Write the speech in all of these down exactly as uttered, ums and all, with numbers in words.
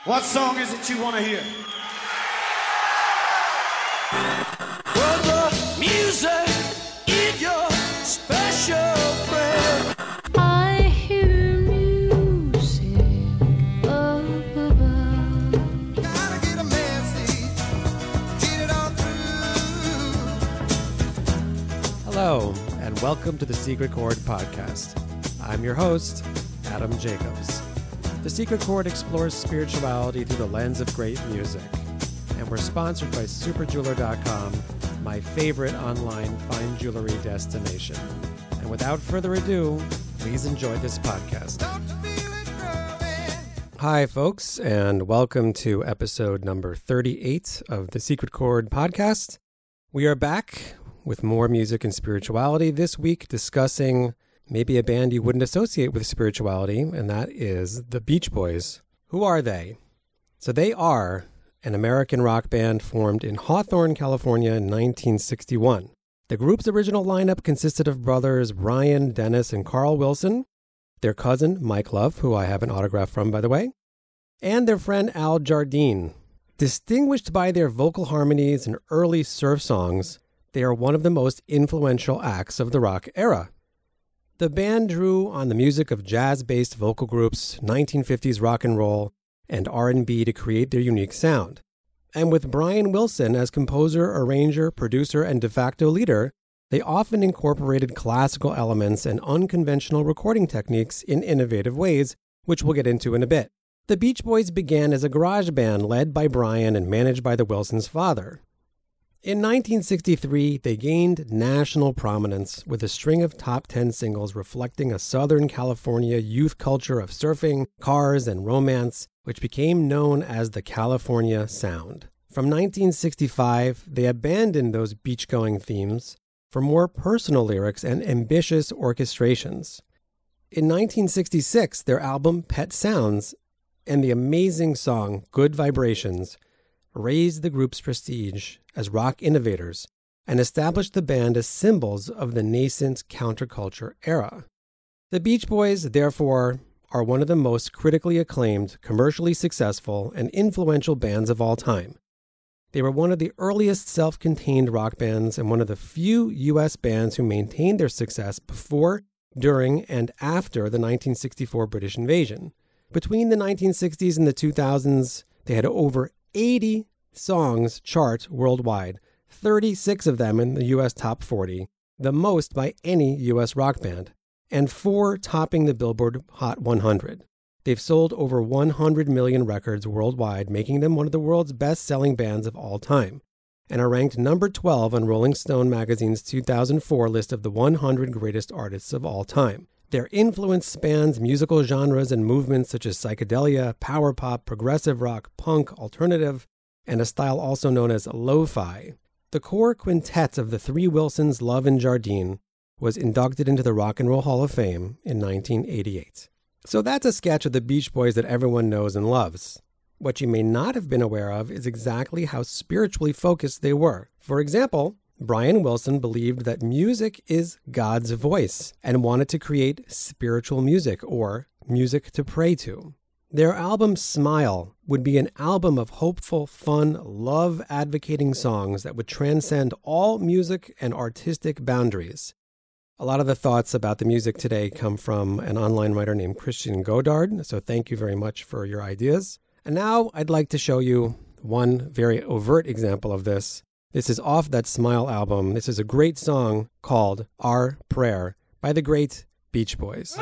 What song is it you want to hear? Well, the music is your special friend. I hear music up above. Gotta get a message, get it all through. Hello, and welcome to the Secret Chord Podcast. I'm your host, Adam Jacobs. The Secret Chord explores spirituality through the lens of great music, and we're sponsored by super jeweler dot com, my favorite online fine jewelry destination. And without further ado, please enjoy this podcast. Hi, folks, and welcome to episode number thirty-eight of the Secret Chord Podcast. We are back with more music and spirituality this week, discussing maybe a band you wouldn't associate with spirituality, and that is the Beach Boys. Who are they? So they are an American rock band formed in Hawthorne, California in nineteen sixty-one. The group's original lineup consisted of brothers Brian, Dennis, and Carl Wilson, their cousin Mike Love, who I have an autograph from, by the way, and their friend Al Jardine. Distinguished by their vocal harmonies and early surf songs, they are one of the most influential acts of the rock era. The band drew on the music of jazz-based vocal groups, nineteen fifties rock and roll, and R and B to create their unique sound. And with Brian Wilson as composer, arranger, producer, and de facto leader, they often incorporated classical elements and unconventional recording techniques in innovative ways, which we'll get into in a bit. The Beach Boys began as a garage band led by Brian and managed by the Wilsons' father. In nineteen sixty-three, they gained national prominence with a string of top ten singles reflecting a Southern California youth culture of surfing, cars, and romance, which became known as the California Sound. From nineteen sixty-five, they abandoned those beach-going themes for more personal lyrics and ambitious orchestrations. In nineteen sixty-six, their album Pet Sounds and the amazing song Good Vibrations raised the group's prestige as rock innovators and established the band as symbols of the nascent counterculture era. The Beach Boys, therefore, are one of the most critically acclaimed, commercially successful, and influential bands of all time. They were one of the earliest self-contained rock bands and one of the few U S bands who maintained their success before, during, and after the nineteen sixty-four British invasion. Between the nineteen sixties and the two thousands, they had over eighty songs chart worldwide, thirty-six of them in the U S top forty, the most by any U S rock band, and four topping the Billboard Hot one hundred. They've sold over one hundred million records worldwide, making them one of the world's best-selling bands of all time, and are ranked number twelve on Rolling Stone magazine's two thousand four list of the one hundred greatest artists of all time. Their influence spans musical genres and movements such as psychedelia, power pop, progressive rock, punk, alternative, and a style also known as lo-fi. The core quintet of the three Wilsons, Love, and Jardine was inducted into the Rock and Roll Hall of Fame in nineteen eighty-eight. So that's a sketch of the Beach Boys that everyone knows and loves. What you may not have been aware of is exactly how spiritually focused they were. For example, Brian Wilson believed that music is God's voice and wanted to create spiritual music, or music to pray to. Their album Smile would be an album of hopeful, fun, love-advocating songs that would transcend all music and artistic boundaries. A lot of the thoughts about the music today come from an online writer named Christian Godard, so thank you very much for your ideas. And now I'd like to show you one very overt example of this. This is off that Smile album. This is a great song called Our Prayer by the great Beach Boys.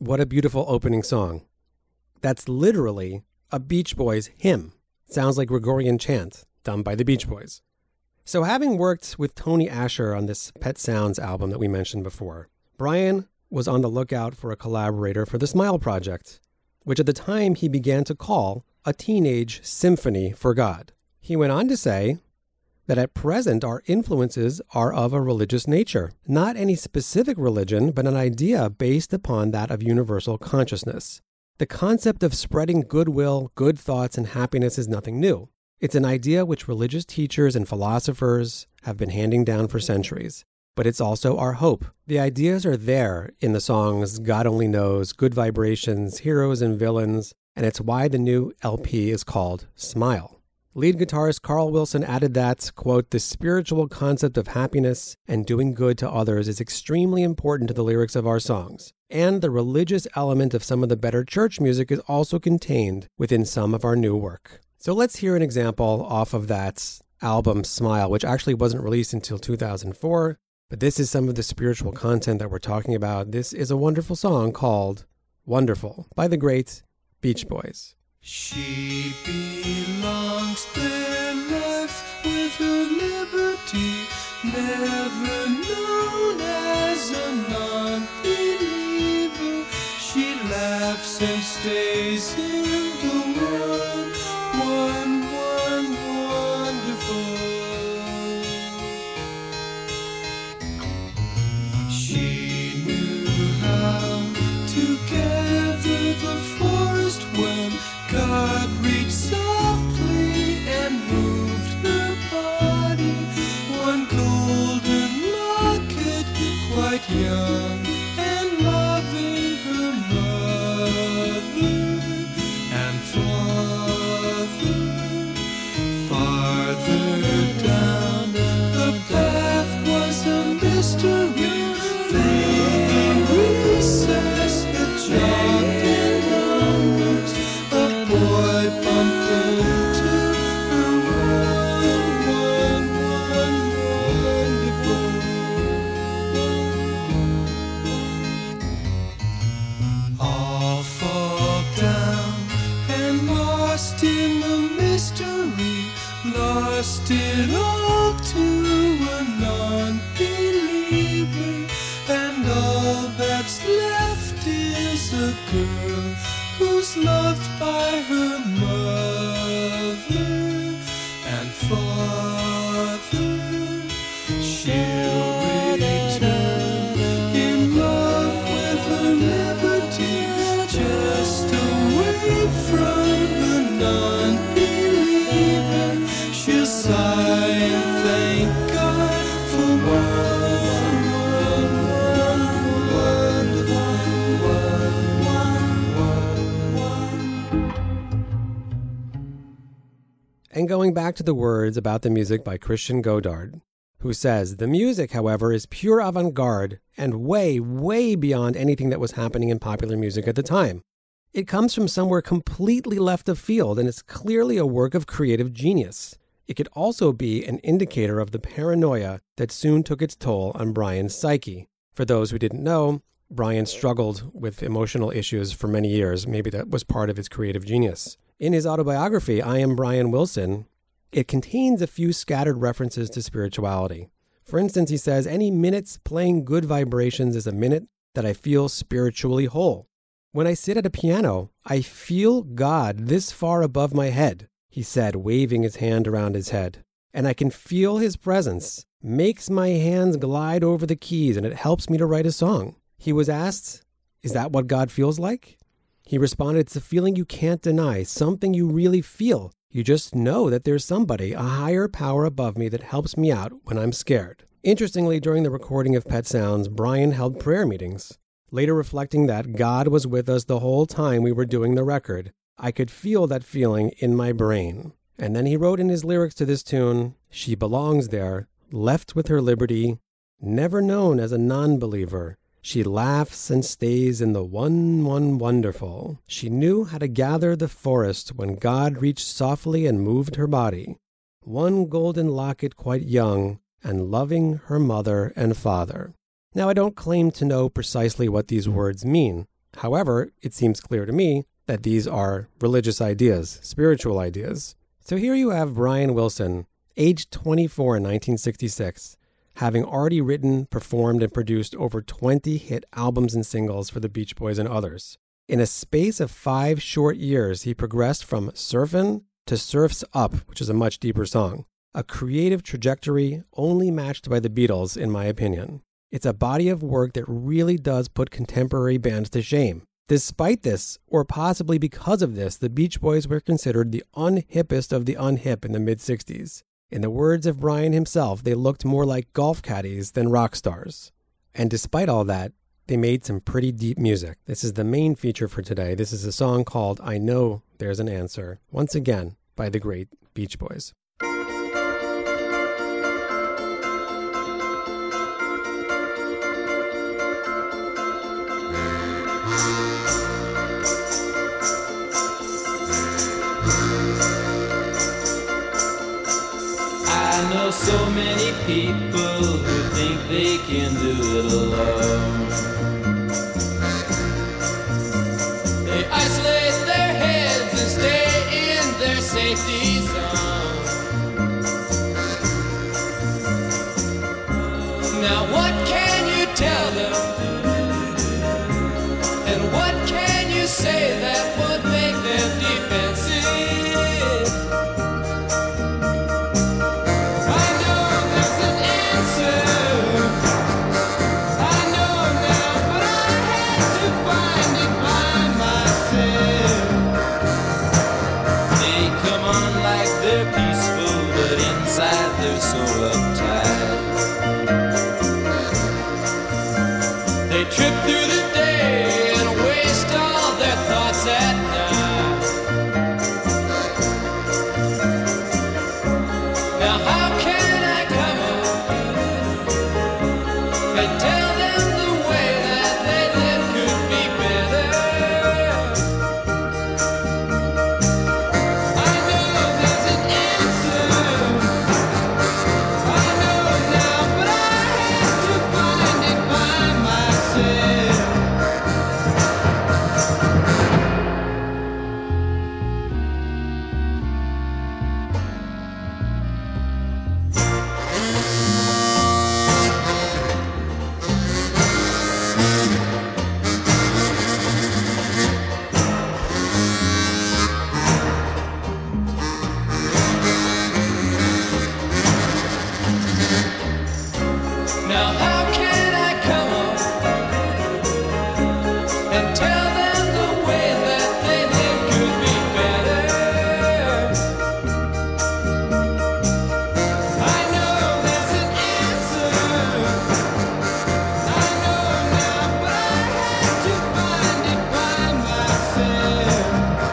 What a beautiful opening song. That's literally a Beach Boys hymn. Sounds like Gregorian chant done by the Beach Boys. So having worked with Tony Asher on this Pet Sounds album that we mentioned before, Brian was on the lookout for a collaborator for the Smile Project, which at the time he began to call a teenage symphony for God. He went on to say that at present our influences are of a religious nature, not any specific religion, but an idea based upon that of universal consciousness. The concept of spreading goodwill, good thoughts, and happiness is nothing new. It's an idea which religious teachers and philosophers have been handing down for centuries. But it's also our hope. The ideas are there in the songs God Only Knows, Good Vibrations, Heroes and Villains, and it's why the new L P is called Smile. Lead guitarist Carl Wilson added that, quote, the spiritual concept of happiness and doing good to others is extremely important to the lyrics of our songs, and the religious element of some of the better church music is also contained within some of our new work. So let's hear an example off of that album Smile, which actually wasn't released until two thousand four, but this is some of the spiritual content that we're talking about. This is a wonderful song called Wonderful by the great Beach Boys. She belongs there, left with her liberty, never known as a non-believer. She laughs and stays in the one, one, one, wonderful. She knew how to gather the forest when God reached softly and moved her body. One golden locket, quite young and loving her mother and father. Farther down the path was a mystery, through the recess that jogged in numbers. Boy bumped into her one, one, one, wonderful. All fall down and lost in the mystery, lost it all to a non-believer, and all that's left is a girl who's loved by her mother and father. She'll return in love with her liberty, just away from the non-believer. She'll sigh and thank God for one, one, one, wonderful, one, one, one. And going back to the words about the music by Christian Godard, who says, the music, however, is pure avant-garde and way, way beyond anything that was happening in popular music at the time. It comes from somewhere completely left of field, and it's clearly a work of creative genius. It could also be an indicator of the paranoia that soon took its toll on Brian's psyche. For those who didn't know, Brian struggled with emotional issues for many years. Maybe that was part of his creative genius. In his autobiography, I Am Brian Wilson, it contains a few scattered references to spirituality. For instance, he says, any minutes playing good vibrations is a minute that I feel spiritually whole. When I sit at a piano, I feel God this far above my head, he said, waving his hand around his head. And I can feel his presence, makes my hands glide over the keys, and it helps me to write a song. He was asked, is that what God feels like? He responded, it's a feeling you can't deny, something you really feel. You just know that there's somebody, a higher power above me that helps me out when I'm scared. Interestingly, during the recording of Pet Sounds, Brian held prayer meetings, later reflecting that God was with us the whole time we were doing the record. I could feel that feeling in my brain. And then he wrote in his lyrics to this tune, she belongs there, left with her liberty, never known as a non-believer. She laughs and stays in the one, one wonderful. She knew how to gather the forest when God reached softly and moved her body. One golden locket quite young and loving her mother and father. Now, I don't claim to know precisely what these words mean, However, it seems clear to me that these are religious ideas, spiritual ideas. So here you have Brian Wilson, aged twenty-four in nineteen sixty-six, having already written, performed, and produced over twenty hit albums and singles for the Beach Boys and others. In a space of five short years, he progressed from Surfin' to Surf's Up, which is a much deeper song. A creative trajectory only matched by the Beatles, in my opinion. It's a body of work that really does put contemporary bands to shame. Despite this, or possibly because of this, the Beach Boys were considered the unhippest of the unhip in the mid-sixties. In the words of Brian himself, they looked more like golf caddies than rock stars. And despite all that, they made some pretty deep music. This is the main feature for today. This is a song called I Know There's an Answer, once again by the great Beach Boys. I know so many people who think they can do it alone. They isolate their heads and stay in their safety zone. Now what can you tell them? And what can you say that would make them defensive? They're so uptight. They trip through the day and waste all their thoughts at night. Now how can I come up and tell them the way that they live could be better? I know there's an answer. Now how can I come up and tell them the way that they live could be better? I know there's an answer. I know now, but I had to find it by myself.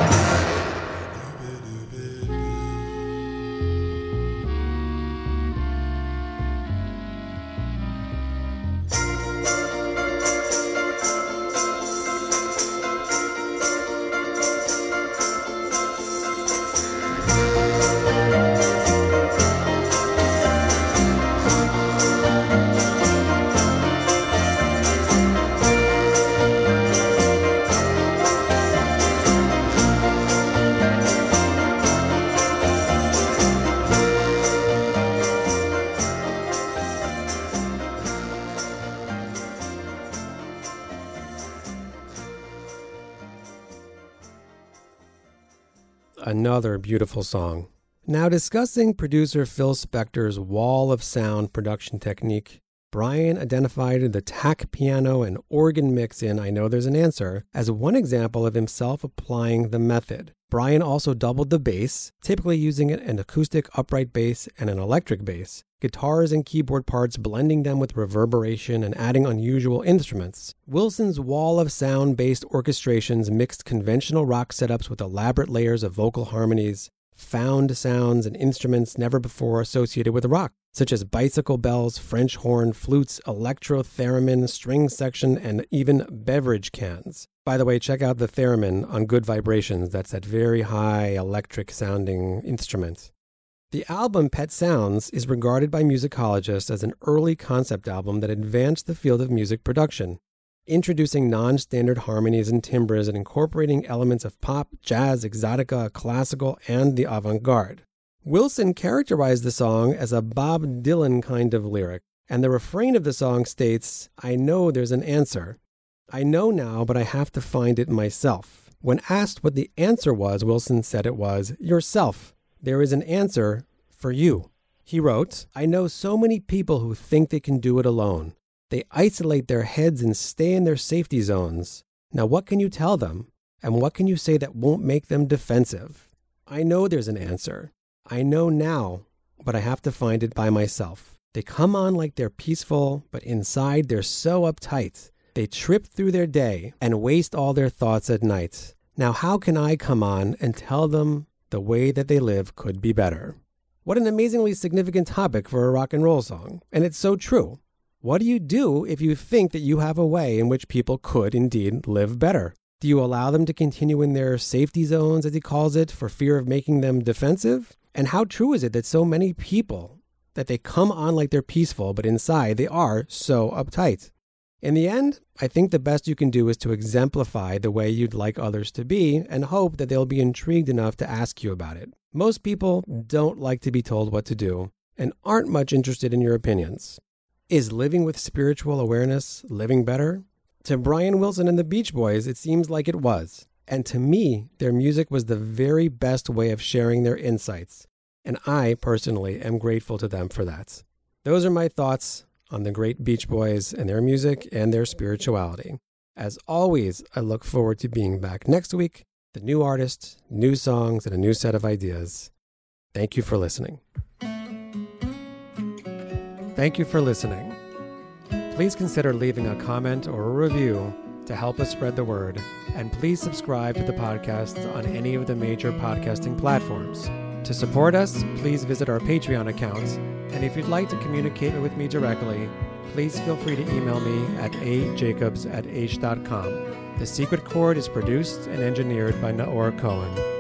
Another beautiful song. Now discussing producer Phil Spector's wall of sound production technique, Brian identified the tack piano and organ mix in I Know There's an Answer as one example of himself applying the method. Brian also doubled the bass, typically using an acoustic upright bass and an electric bass, guitars and keyboard parts, blending them with reverberation and adding unusual instruments. Wilson's wall of sound-based orchestrations mixed conventional rock setups with elaborate layers of vocal harmonies, found sounds and instruments never before associated with rock, such as bicycle bells, French horn, flutes, electro theremin, string section, and even beverage cans. By the way, check out the theremin on Good Vibrations. That's that very high electric sounding instrument. The album Pet Sounds is regarded by musicologists as an early concept album that advanced the field of music production. introducing non-standard harmonies and timbres and incorporating elements of pop, jazz, exotica, classical, and the avant-garde. Wilson characterized the song as a Bob Dylan kind of lyric, and the refrain of the song states, "I know there's an answer. I know now, but I have to find it myself." When asked what the answer was, Wilson said it was, yourself. There is an answer for you. He wrote, "I know so many people who think they can do it alone. They isolate their heads and stay in their safety zones. Now what can you tell them? And what can you say that won't make them defensive? I know there's an answer. I know now, but I have to find it by myself. They come on like they're peaceful, but inside they're so uptight. They trip through their day and waste all their thoughts at night. Now how can I come on and tell them the way that they live could be better?" What an amazingly significant topic for a rock and roll song. And it's so true. What do you do if you think that you have a way in which people could indeed live better? Do you allow them to continue in their safety zones, as he calls it, for fear of making them defensive? And how true is it that so many people, that they come on like they're peaceful, but inside they are so uptight? In the end, I think the best you can do is to exemplify the way you'd like others to be and hope that they'll be intrigued enough to ask you about it. Most people don't like to be told what to do and aren't much interested in your opinions. Is living with spiritual awareness living better? To Brian Wilson and the Beach Boys, it seems like it was. And to me, their music was the very best way of sharing their insights. And I, personally, am grateful to them for that. Those are my thoughts on the great Beach Boys and their music and their spirituality. As always, I look forward to being back next week, the new artist, new songs, and a new set of ideas. Thank you for listening. Thank you for listening. Please consider leaving a comment or a review to help us spread the word, and please subscribe to the podcast on any of the major podcasting platforms. To support us, please visit our Patreon account, and if you'd like to communicate with me directly, please feel free to email me at a jacobs at h dot com. The Secret Chord is produced and engineered by Naor Cohen.